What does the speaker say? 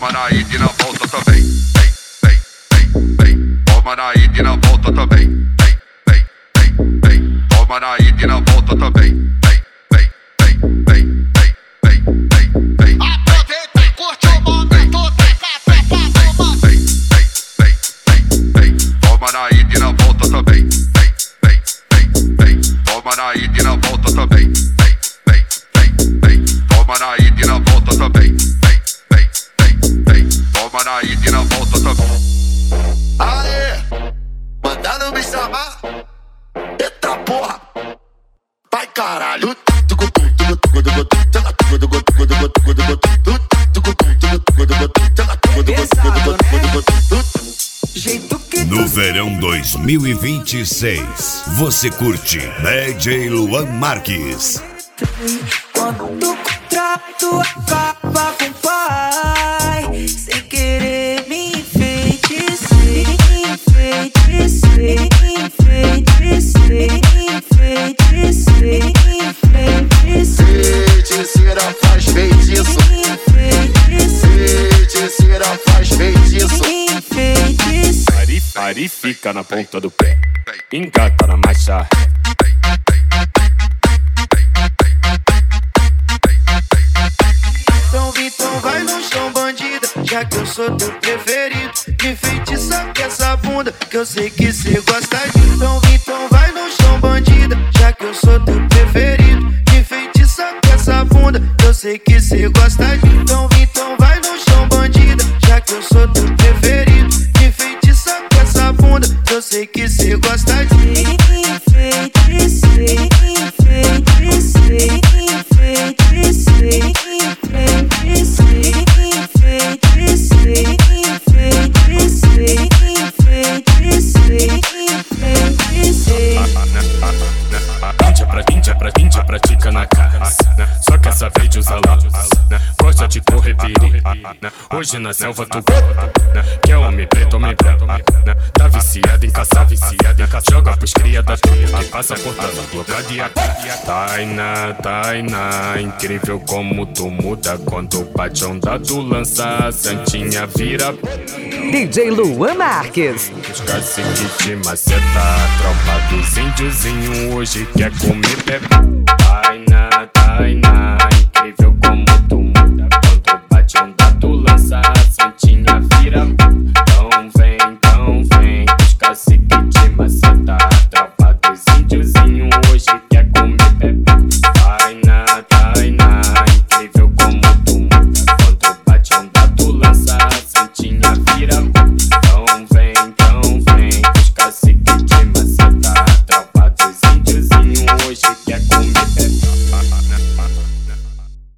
toma na ida e na volta também. Toma na ida e na volta também. Toma na ida e na volta também. Aproveita e curte o momento, toma na ida e na volta também. Toma na ida e na volta também. Toma na ida e na volta também. Toma na ida e na volta também. Aê, mandando me chamar. Eita porra, vai caralho. No verão 2026, você curte DJ Luan Marques. Quando o contrato acaba com o pai, sem querer me enfeitiçei, enfeitiçei, enfeitiçei, enfeitiçei, enfeitiçei. Feiticeira faz feitiço, feiticeira faz feitiço. Pare, fica na ponta do pé, engata na marcha. Então vai no chão, bandida, já que eu sou teu preferido. Me feitiça com essa bunda, que eu sei que cê gosta de. Então vai no chão, bandida, já que eu sou teu preferido. Me feitiça com essa bunda, que eu sei que cê gosta de. Então vai no chão, bandida, já que eu sou teu preferido. Me feitiça com essa bunda, que eu sei que cê gosta de. Enfeitiçei, enfeitiçei, enfeitiçei, enfeitiçei, enfeitiçei, enfeitiçei, enfeitiçei, enfeitiçei. Índia pratica na casa, só quer saber de usar lá. Gosta de correr perigo, hoje na selva tu quer homem preto, tá viciado em caçar, joga pros cria da turma que passa portando blocado e aqui. Tainá, incrível como tu muda quando bate onda do lança, a santinha vira DJ Luan Marques. os caciques de maceta, tropa dos índiozinho hoje quer comer bebê. Tainá,